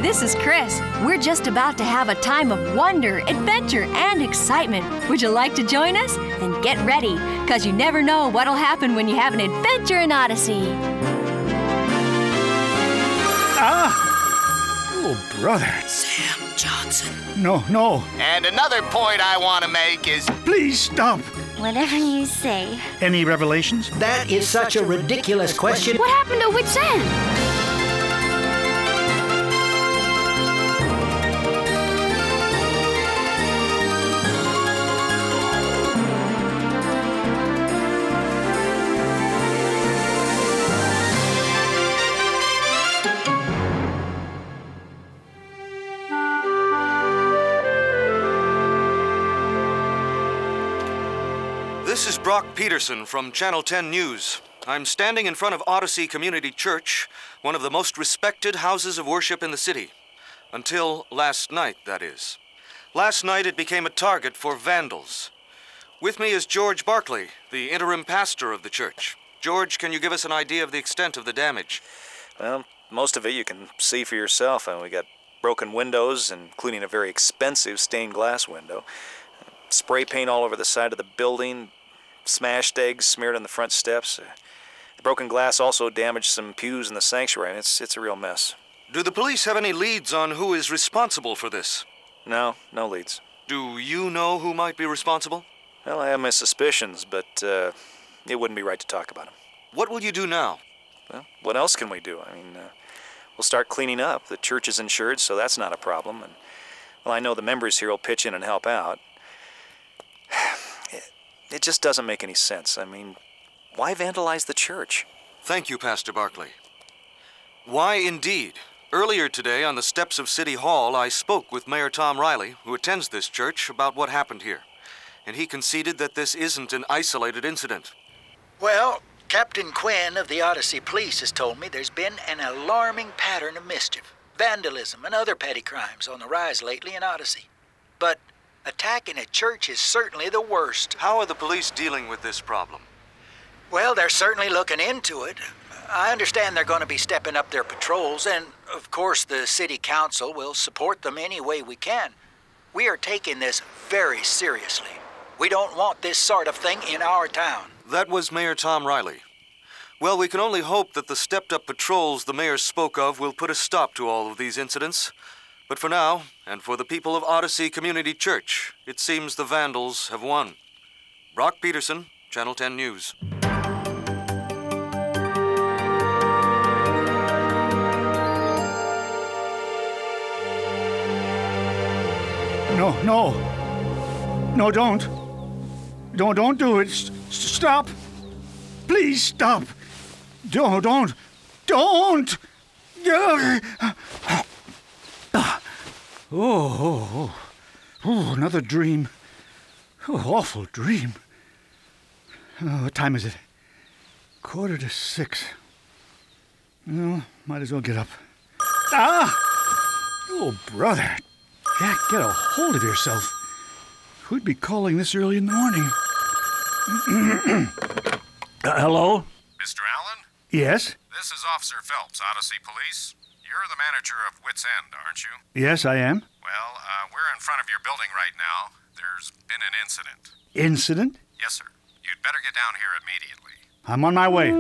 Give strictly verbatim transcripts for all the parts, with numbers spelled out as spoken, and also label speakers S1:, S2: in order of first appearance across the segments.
S1: this is Chris. We're just about to have a time of wonder, adventure, and excitement. Would you like to join us? Then get ready, because you never know what'll happen when you have an adventure in Odyssey.
S2: Ah! Oh, brother.
S3: Sam Johnson.
S2: No, no.
S4: And another point I want to make is...
S2: Please stop.
S5: Whatever you say.
S2: Any revelations?
S3: That is such a ridiculous question.
S5: What happened to Wits End?
S6: This is Brock Peterson from Channel ten News. I'm standing in front of Odyssey Community Church, one of the most respected houses of worship in the city. Until last night, that is. Last night it became a target for vandals. With me is George Barkley, the interim pastor of the church. George, can you give us an idea of the extent of the damage?
S7: Well, most of it you can see for yourself. And we got broken windows, including a very expensive stained glass window. Spray paint all over the side of the building. Smashed eggs smeared on the front steps. Uh, the broken glass also damaged some pews in the sanctuary, and it's, it's a real mess.
S6: Do the police have any leads on who is responsible for this?
S7: No, no leads.
S6: Do you know who might be responsible?
S7: Well, I have my suspicions, but uh, it wouldn't be right to talk about them.
S6: What will you do now?
S7: Well, what else can we do? I mean, uh, we'll start cleaning up. The church is insured, so that's not a problem. And, well, I know the members here will pitch in and help out. It just doesn't make any sense. I mean, why vandalize the church?
S6: Thank you, Pastor Barkley. Why indeed? Earlier today, on the steps of City Hall, I spoke with Mayor Tom Riley, who attends this church, about what happened here. And he conceded that this isn't an isolated incident.
S8: Well, Captain Quinn of the Odyssey Police has told me there's been an alarming pattern of mischief, vandalism, and other petty crimes on the rise lately in Odyssey. But attacking a church is certainly the worst.
S6: How are the police dealing with this problem?
S8: Well, they're certainly looking into it. I understand they're going to be stepping up their patrols, and of course the city council will support them any way we can. We are taking this very seriously. We don't want this sort of thing in our town.
S6: That was Mayor Tom Riley. Well, we can only hope that the stepped-up patrols the mayor spoke of will put a stop to all of these incidents. But for now, and for the people of Odyssey Community Church, it seems the vandals have won. Brock Peterson, Channel ten News.
S2: No, no. No, don't. Don't, don't do it. S- stop. Please stop. Don't, don't. Don't. Oh, oh, oh. Oh, another dream. Oh, awful dream. Oh, what time is it? Quarter to six. Well, might as well get up. Ah! Oh, brother. Jack, get a hold of yourself. Who'd be calling this early in the morning? uh, hello?
S9: Mister Allen?
S2: Yes?
S9: This is Officer Phelps, Odyssey Police. You're the manager of Wits End, aren't you?
S2: Yes, I am.
S9: Well, uh, we're in front of your building right now. There's been an incident.
S2: Incident?
S9: Yes, sir. You'd better get down here immediately.
S2: I'm on my way.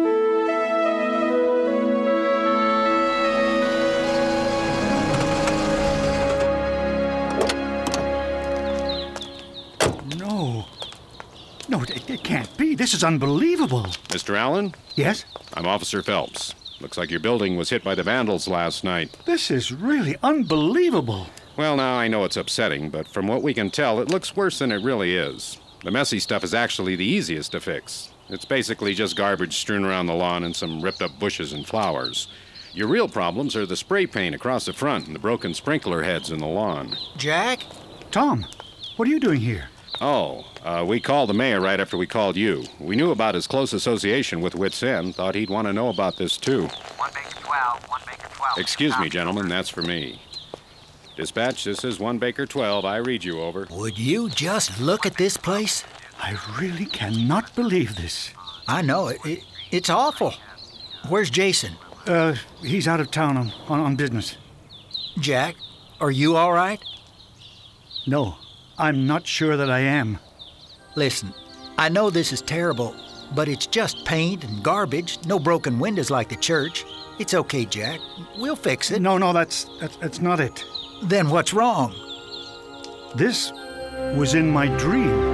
S2: No. No, it, it can't be. This is unbelievable.
S9: Mister Allen?
S2: Yes?
S9: I'm Officer Phelps. Looks like your building was hit by the vandals last night.
S2: This is really unbelievable.
S9: Well, now, I know it's upsetting, but from what we can tell, it looks worse than it really is. The messy stuff is actually the easiest to fix. It's basically just garbage strewn around the lawn and some ripped-up bushes and flowers. Your real problems are the spray paint across the front and the broken sprinkler heads in the lawn.
S8: Jack?
S2: Tom, what are you doing here?
S9: Oh, uh, we called the mayor right after we called you. We knew about his close association with Wits End. Thought he'd want to know about this, too.
S10: One Baker twelve, one Baker twelve.
S9: Excuse me, gentlemen, that's for me. Dispatch, this is one Baker twelve. I read you over.
S8: Would you just look at this place?
S2: I really cannot believe this.
S8: I know, it, it, it's awful. Where's Jason?
S2: Uh, he's out of town on, on, on business.
S8: Jack, are you all right?
S2: No, I'm not sure that I am.
S8: Listen, I know this is terrible, but it's just paint and garbage, no broken windows like the church. It's okay, Jack. We'll fix it.
S2: No, no, that's, that's, that's not it.
S8: Then what's wrong?
S2: This was in my dream.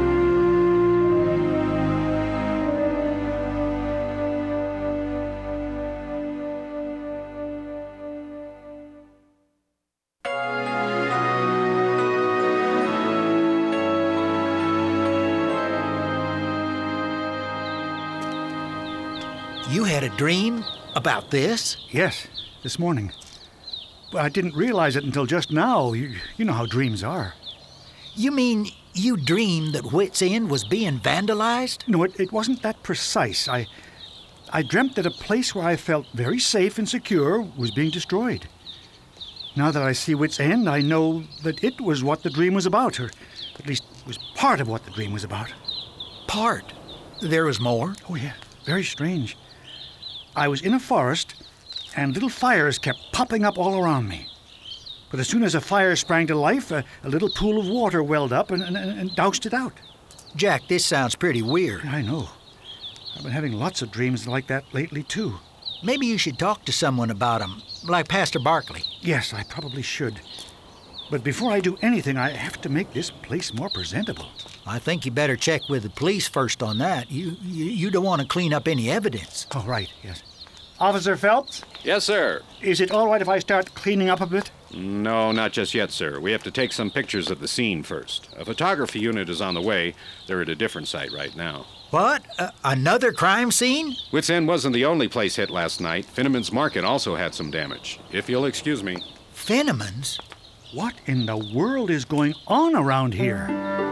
S8: You had a dream about this?
S2: Yes, this morning. But I didn't realize it until just now. You, you know how dreams are.
S8: You mean you dreamed that Whit's End was being vandalized?
S2: No, it, it wasn't that precise. I, I dreamt that a place where I felt very safe and secure was being destroyed. Now that I see Whit's End, I know that it was what the dream was about, or at least was part of what the dream was about.
S8: Part? There was more?
S2: Oh, yeah. Very strange. I was in a forest, and little fires kept popping up all around me. But as soon as a fire sprang to life, a, a little pool of water welled up and, and, and doused it out.
S8: Jack, this sounds pretty weird.
S2: I know. I've been having lots of dreams like that lately, too.
S8: Maybe you should talk to someone about them, like Pastor Barkley.
S2: Yes, I probably should. But before I do anything, I have to make this place more presentable.
S8: I think you better check with the police first on that. You you, you don't want to clean up any evidence.
S2: Oh, right, yes. Officer Phelps?
S9: Yes, sir.
S2: Is it all right if I start cleaning up a bit?
S9: No, not just yet, sir. We have to take some pictures of the scene first. A photography unit is on the way. They're at a different site right now.
S8: What? Uh, another crime scene?
S9: Whit's End wasn't the only place hit last night. Finneman's Market also had some damage. If you'll excuse me.
S8: Finneman's?
S2: What in the world is going on around here?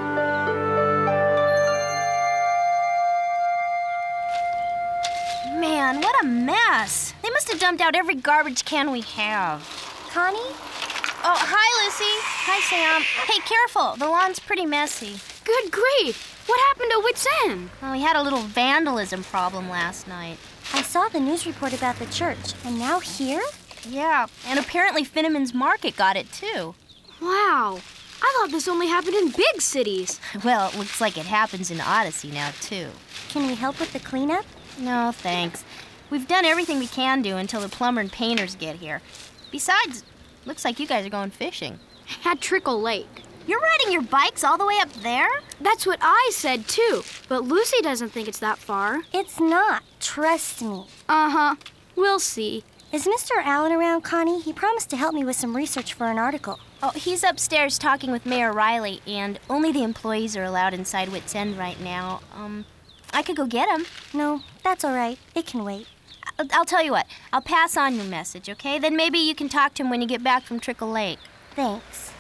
S11: Man, what a mess. They must have dumped out every garbage can we have.
S5: Connie?
S11: Oh, hi, Lucy. Hi, Sam. Hey, careful. The lawn's pretty messy.
S5: Good grief. What happened to Whit's End?
S11: Oh, we had a little vandalism problem last night.
S5: I saw the news report about the church, and now here?
S11: Yeah, and apparently Finneman's Market got it, too.
S5: Wow. I thought this only happened in big cities.
S11: Well, it looks like it happens in Odyssey now, too.
S5: Can we help with the cleanup?
S11: No, thanks. We've done everything we can do until the plumber and painters get here. Besides, looks like you guys are going fishing.
S5: At Trickle Lake.
S11: You're riding your bikes all the way up there?
S5: That's what I said, too. But Lucy doesn't think it's that far. It's not. Trust me. Uh-huh. We'll see. Is Mister Allen around, Connie? He promised to help me with some research for an article.
S11: Oh, he's upstairs talking with Mayor Riley, and only the employees are allowed inside Whit's End right now. Um, I could go get him.
S5: No, that's all right. It can wait.
S11: I'll, I'll tell you what. I'll pass on your message, okay? Then maybe you can talk to him when you get back from Trickle Lake.
S5: Thanks.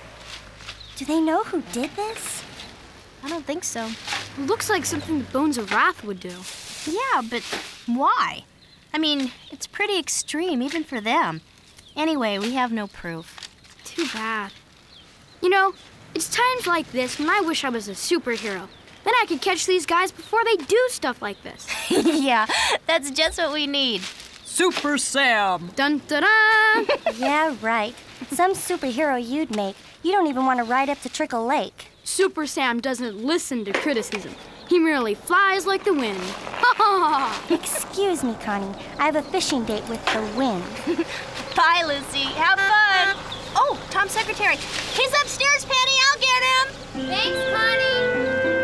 S5: Do they know who did this?
S11: I don't think so.
S5: Looks like something the Bones of Wrath would do.
S11: Yeah, but why? I mean, it's pretty extreme, even for them. Anyway, we have no proof.
S5: Too bad. You know, it's times like this when I wish I was a superhero. Then I could catch these guys before they do stuff like this.
S11: Yeah, that's just what we need.
S12: Super Sam!
S5: Dun dun dun! Yeah, right. Some superhero you'd make. You don't even want to ride up to Trickle Lake. Super Sam doesn't listen to criticism. He merely flies like the wind. Ha ha! Excuse me, Connie. I have a fishing date with the wind.
S11: Bye, Lucy. Have fun. Oh, Tom's secretary. He's upstairs, Penny. I'll get him.
S5: Thanks, Connie.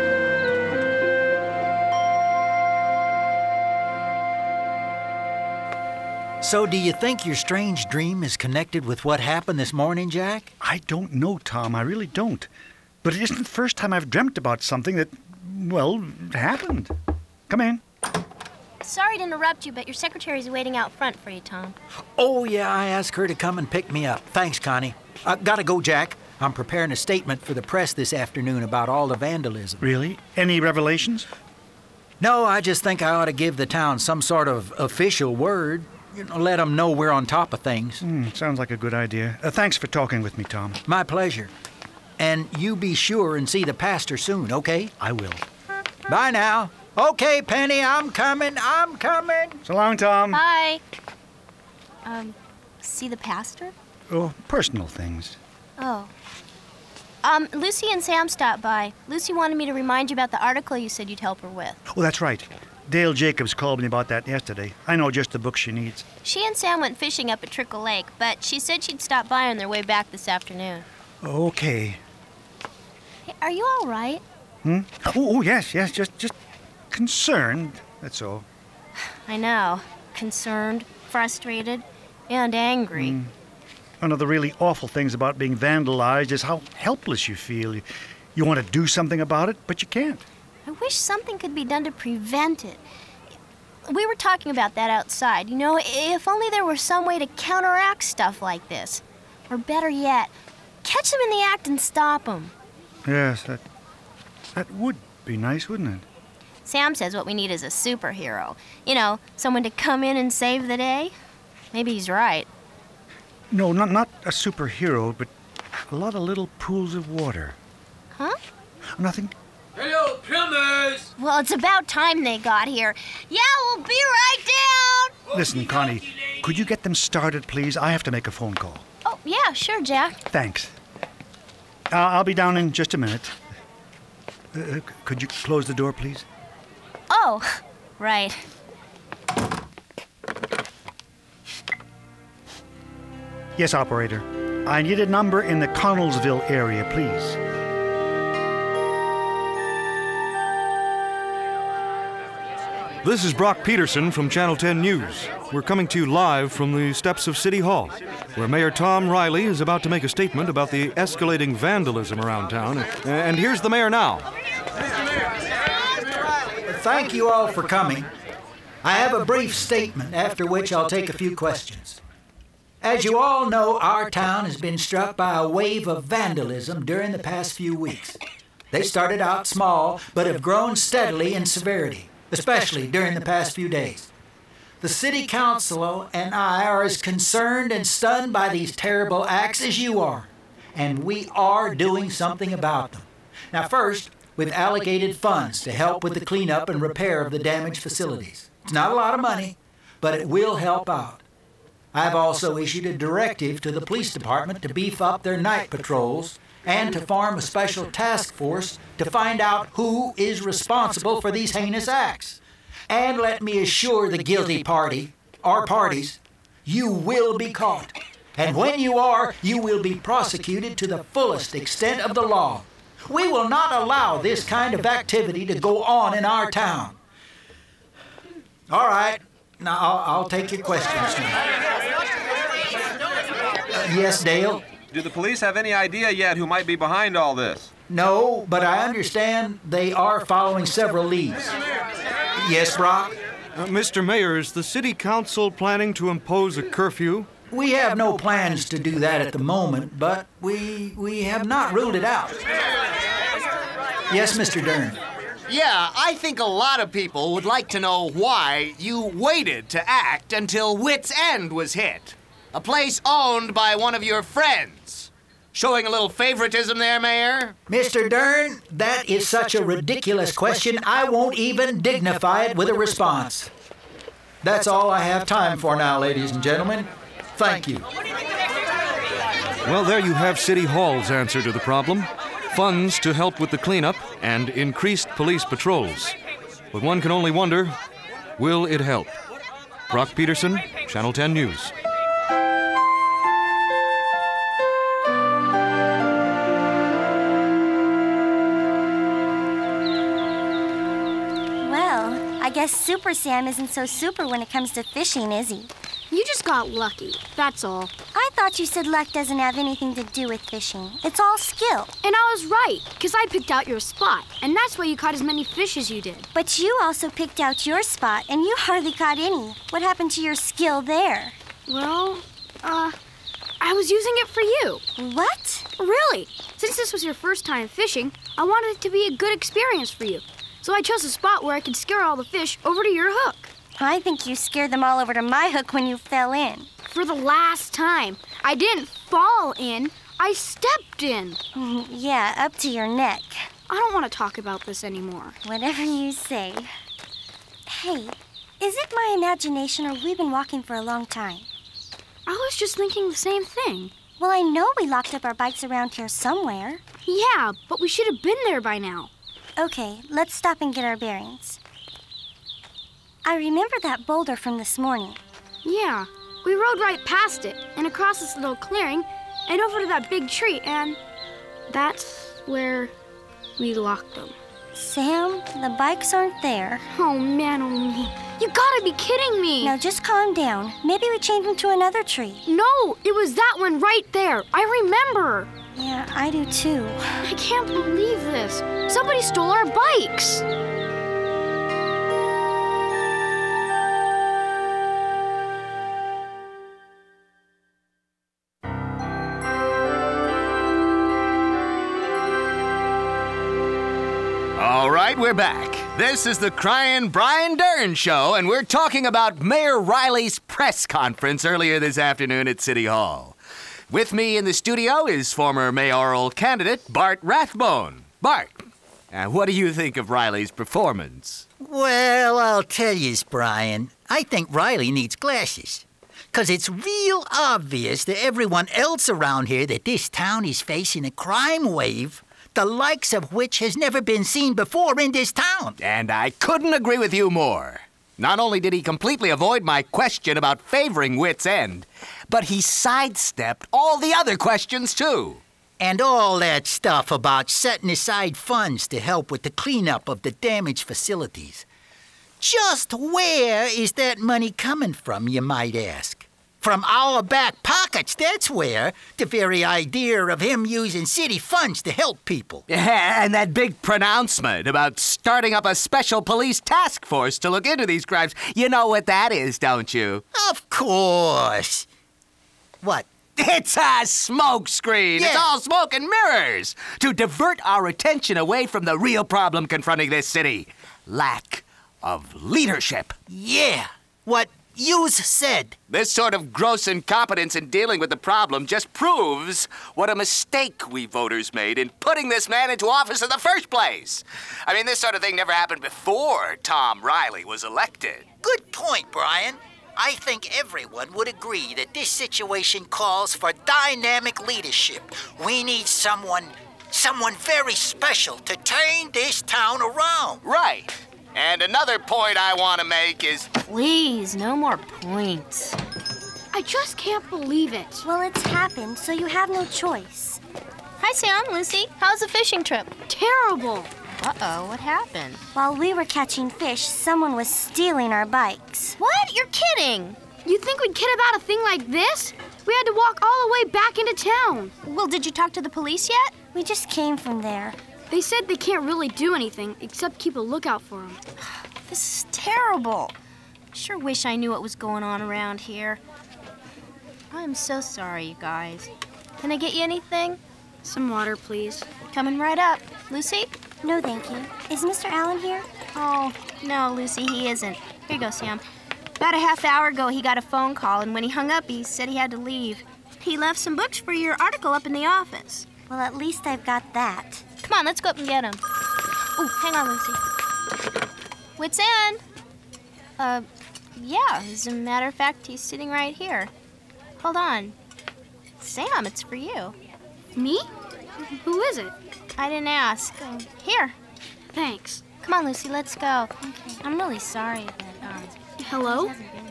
S8: So do you think your strange dream is connected with what happened this morning, Jack?
S2: I don't know, Tom. I really don't. But it isn't the first time I've dreamt about something that, well, happened. Come in.
S11: Sorry to interrupt you, but your secretary's waiting out front for you, Tom.
S8: Oh, yeah, I asked her to come and pick me up. Thanks, Connie. I gotta go, Jack. I'm preparing a statement for the press this afternoon about all the vandalism.
S2: Really? Any revelations?
S8: No, I just think I ought to give the town some sort of official word. You know, let them know we're on top of things.
S2: Mm, sounds like a good idea. Uh, thanks for talking with me, Tom.
S8: My pleasure. And you be sure and see the pastor soon, okay?
S2: I will.
S8: Bye now. Okay, Penny, I'm coming. I'm coming.
S2: So long, Tom.
S11: Bye. Um, see the pastor?
S2: Oh, personal things.
S11: Oh. Um, Lucy and Sam stopped by. Lucy wanted me to remind you about the article you said you'd help her with.
S2: Oh, that's right. Dale Jacobs called me about that yesterday. I know just the book she needs.
S11: She and Sam went fishing up at Trickle Lake, but she said she'd stop by on their way back this afternoon.
S2: Okay.
S11: Hey, are you all right?
S2: Hmm? Oh, oh, yes, yes. Just, just concerned. That's all.
S11: I know. Concerned, frustrated, and angry.
S2: Mm. One of the really awful things about being vandalized is how helpless you feel. You, you want to do something about it, but you can't.
S11: I wish something could be done to prevent it. We were talking about that outside. You know, if only there were some way to counteract stuff like this. Or better yet, catch them in the act and stop them.
S2: Yes, that, that would be nice, wouldn't it?
S11: Sam says what we need is a superhero. You know, someone to come in and save the day. Maybe he's right.
S2: No, not, not a superhero, but a lot of little pools of water.
S11: Huh?
S2: Nothing.
S13: Hello, plumbers!
S11: Well, it's about time they got here. Yeah, we'll be right down!
S2: Listen, Connie, could you get them started, please? I have to make a phone call.
S11: Oh, yeah, sure, Jack.
S2: Thanks. Uh, I'll be down in just a minute. Uh, could you close the door, please?
S11: Oh, right.
S2: Yes, operator. I need a number in the Connellsville area, please.
S6: This is Brock Peterson from Channel ten News. We're coming to you live from the steps of City Hall, where Mayor Tom Riley is about to make a statement about the escalating vandalism around town. And here's the mayor now.
S8: Thank you all for coming. I have a brief statement, after which I'll take a few questions. As you all know, our town has been struck by a wave of vandalism during the past few weeks. They started out small, but have grown steadily in severity, especially during the past few days. The city council and I are as concerned and stunned by these terrible acts as you are, and we are doing something about them. Now first, we've allocated funds to help with the cleanup and repair of the damaged facilities. It's not a lot of money, but it will help out. I've also issued a directive to the police department to beef up their night patrols and to form a special task force to find out who is responsible for these heinous acts. And let me assure the guilty party, or parties, you will be caught. And when you are, you will be prosecuted to the fullest extent of the law. We will not allow this kind of activity to go on in our town. All right, now I'll, I'll take your questions now. Uh, yes, Dale?
S14: Do the police have any idea yet who might be behind all this?
S8: No, but I understand they are following several leads. Yes, Brock?
S6: Uh, Mister Mayor, is the city council planning to impose a curfew?
S8: We have no plans to do that at the moment, but we we have not ruled it out. Yes, Mister Dern.
S4: Yeah, I think a lot of people would like to know why you waited to act until Wits End was hit. A place owned by one of your friends. Showing a little favoritism there, Mayor?
S8: Mister Dern, that is such a ridiculous question, I won't even dignify it with a response. That's all I have time for now, ladies and gentlemen. Thank you.
S6: Well, there you have City Hall's answer to the problem. Funds to help with the cleanup and increased police patrols. But one can only wonder, will it help? Brock Peterson, Channel ten News.
S5: Well, I guess Super Sam isn't so super when it comes to fishing, is he? You just got lucky, that's all. I thought you said luck doesn't have anything to do with fishing. It's all skill.
S15: And I was right, because I picked out your spot, and that's why you caught as many fish as you did.
S5: But you also picked out your spot, and you hardly caught any. What happened to your skill there?
S15: Well, uh, I was using it for you.
S5: What?
S15: Really. Since this was your first time fishing, I wanted it to be a good experience for you. So I chose a spot where I could scare all the fish over to your hook.
S5: I think you scared them all over to my hook when you fell in.
S15: For the last time. I didn't fall in. I stepped in.
S5: Yeah, up to your neck.
S15: I don't want to talk about this anymore.
S5: Whatever you say. Hey, is it my imagination or have we been walking for a long time?
S15: I was just thinking the same thing.
S5: Well, I know we locked up our bikes around here somewhere.
S15: Yeah, but we should have been there by now.
S5: Okay, let's stop and get our bearings. I remember that boulder from this morning.
S15: Yeah, we rode right past it and across this little clearing and over to that big tree, and that's where we locked them.
S5: Sam, the bikes aren't there.
S15: Oh, man, oh, me. You gotta be kidding me.
S5: Now just calm down. Maybe we changed them to another tree.
S15: No, it was that one right there. I remember.
S5: Yeah, I do too.
S15: I can't believe this. Somebody stole our bikes.
S4: All right, we're back. This is the Crying Brian Dern Show, and we're talking about Mayor Riley's press conference earlier this afternoon at City Hall. With me in the studio is former mayoral candidate Bart Rathbone. Bart, uh, what do you think of Riley's performance?
S8: Well, I'll tell you, Brian, I think Riley needs glasses. Because it's real obvious to everyone else around here that this town is facing a crime wave, the likes of which has never been seen before in this town.
S4: And I couldn't agree with you more. Not only did he completely avoid my question about favoring Wits End, but he sidestepped all the other questions, too.
S8: And all that stuff about setting aside funds to help with the cleanup of the damaged facilities. Just where is that money coming from, you might ask? From our back pockets, that's where. The very idea of him using city funds to help people.
S4: Yeah, and that big pronouncement about starting up a special police task force to look into these crimes. You know what that is, don't you?
S8: Of course. What?
S4: It's a smokescreen.
S8: Yeah.
S4: It's all smoke and mirrors to divert our attention away from the real problem confronting this city. Lack of leadership.
S8: Yeah. What you said.
S4: This sort of gross incompetence in dealing with the problem just proves what a mistake we voters made in putting this man into office in the first place. I mean, this sort of thing never happened before Tom Riley was elected.
S8: Good point, Brian. I think everyone would agree that this situation calls for dynamic leadership. We need someone, someone very special to turn this town around.
S4: Right. And another point I want to make is...
S11: Please, no more points.
S15: I just can't believe it.
S5: Well, it's happened, so you have no choice.
S11: Hi, Sam, Lucy. How's the fishing trip?
S15: Terrible.
S11: Uh-oh, what happened?
S5: While we were catching fish, someone was stealing our bikes.
S11: What? You're kidding.
S15: You think we'd kid about a thing like this? We had to walk all the way back into town.
S11: Well, did you talk to the police yet?
S5: We just came from there.
S15: They said they can't really do anything except keep a lookout for them.
S11: This is terrible. Sure wish I knew what was going on around here. I'm so sorry, you guys. Can I get you anything?
S15: Some water, please.
S11: Coming right up. Lucy?
S5: No, thank you. Is Mister Allen here?
S11: Oh, no, Lucy, he isn't. Here you go, Sam. About a half hour ago, he got a phone call, and when he hung up, he said he had to leave. He left some books for your article up in the office.
S5: Well, at least I've got that.
S11: Come on, let's go up and get him. Oh, hang on, Lucy. Wits End? Uh, yeah, as a matter of fact, he's sitting right here. Hold on. Sam, it's for you.
S15: Me? Who is it?
S11: I didn't ask. Uh, here.
S15: Thanks.
S11: Come on, Lucy, let's go. Okay. I'm really sorry that, um...
S15: Hello?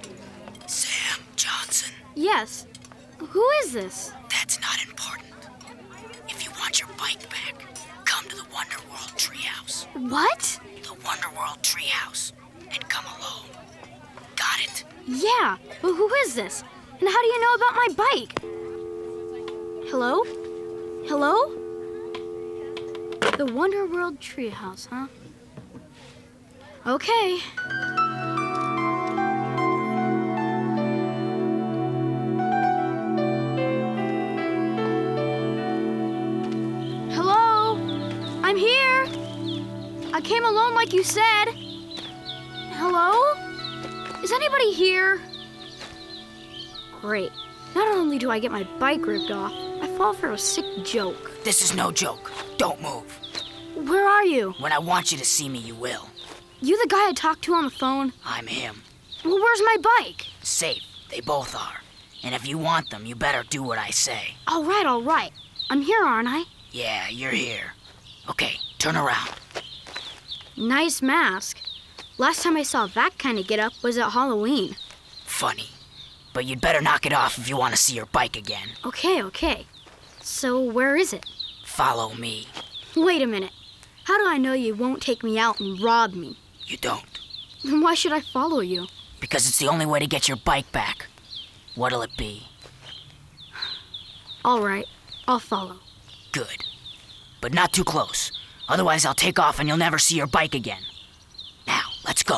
S8: Sam Johnson.
S15: Yes. Who is this?
S8: That's not important. If you want your bike back, come to the Wonderworld Treehouse.
S15: What?
S8: The Wonderworld Treehouse. And come alone. Got it?
S15: Yeah, but who is this? And how do you know about my bike? Hello? Hello? The Wonderworld Treehouse, huh? Okay. Hello? I'm here. I came alone like you said. Hello? Is anybody here? Great. Not only do I get my bike ripped off, I fall for a sick joke.
S3: This is no joke. Don't move.
S15: Where are you?
S3: When I want you to see me, you will.
S15: You the guy I talked to on the phone?
S3: I'm him.
S15: Well, where's my bike?
S3: Safe. They both are. And if you want them, you better do what I say.
S15: All right, all right. I'm here, aren't I?
S3: Yeah, you're here. Okay, turn around.
S15: Nice mask. Last time I saw that kind of get-up was at Halloween.
S3: Funny. But you'd better knock it off if you want to see your bike again.
S15: Okay, okay. So where is it?
S3: Follow me.
S15: Wait a minute. How do I know you won't take me out and rob me?
S3: You don't.
S15: Then why should I follow you?
S3: Because it's the only way to get your bike back. What'll it be?
S15: All right, I'll follow.
S3: Good. But not too close. Otherwise, I'll take off and you'll never see your bike again. Now, let's go.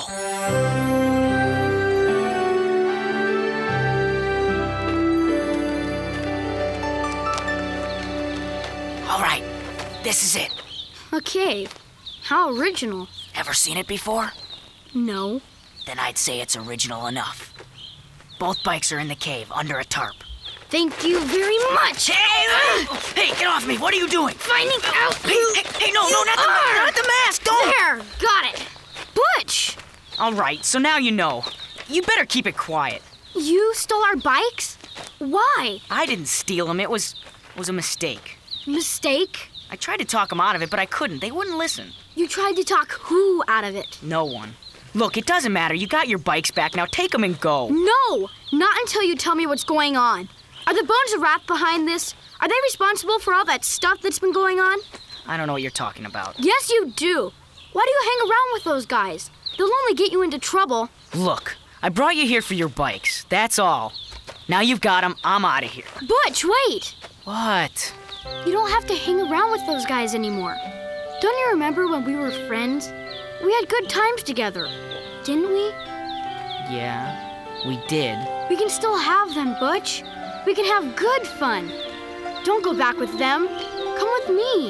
S3: All right, this is it.
S15: A cave. How original.
S3: Ever seen it before?
S15: No.
S3: Then I'd say it's original enough. Both bikes are in the cave, under a tarp.
S15: Thank you very much.
S3: Hey, hey, get off me. What are you doing?
S15: Finding out
S3: Hey, hey, hey no, no, not the,
S15: are.
S3: not the mask. Don't.
S15: There, got it. Butch!
S16: All right, so now you know. You better keep it quiet.
S15: You stole our bikes? Why?
S16: I didn't steal them. It was was a mistake.
S15: Mistake?
S16: I tried to talk them out of it, but I couldn't. They wouldn't listen.
S15: You tried to talk who out of it?
S16: No one. Look, it doesn't matter. You got your bikes back. Now take them and go.
S15: No! Not until you tell me what's going on. Are the Bones of Wrath behind this? Are they responsible for all that stuff that's been going on?
S16: I don't know what you're talking about.
S15: Yes, you do. Why do you hang around with those guys? They'll only get you into trouble.
S16: Look, I brought you here for your bikes. That's all. Now you've got them. I'm out of here.
S15: Butch, wait!
S16: What?
S15: You don't have to hang around with those guys anymore. Don't you remember when we were friends? We had good times together, didn't we?
S16: Yeah, we did.
S15: We can still have them, Butch. We can have good fun. Don't go back with them. Come with me.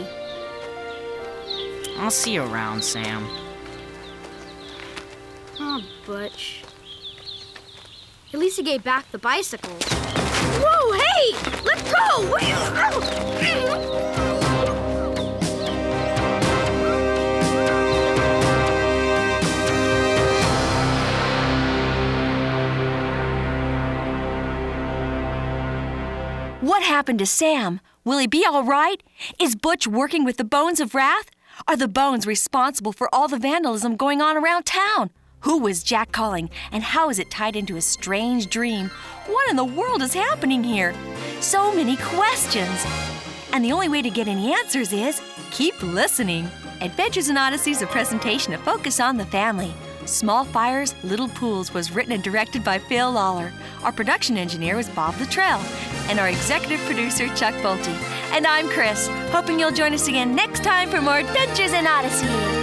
S16: I'll see you around, Sam.
S15: Oh, Butch. At least he gave back the bicycles. Whoa, hey! Let go! What are you...
S1: What happened to Sam? Will he be all right? Is Butch working with the Bones of Wrath? Are the Bones responsible for all the vandalism going on around town? Who was Jack calling, and how is it tied into a strange dream? What in the world is happening here? So many questions. And the only way to get any answers is keep listening. Adventures in Odyssey is a presentation of Focus on the Family. Small Fires, Little Pools was written and directed by Phil Lawler. Our production engineer was Bob Luttrell. And our executive producer, Chuck Bolte. And I'm Chris, hoping you'll join us again next time for more Adventures in Odyssey.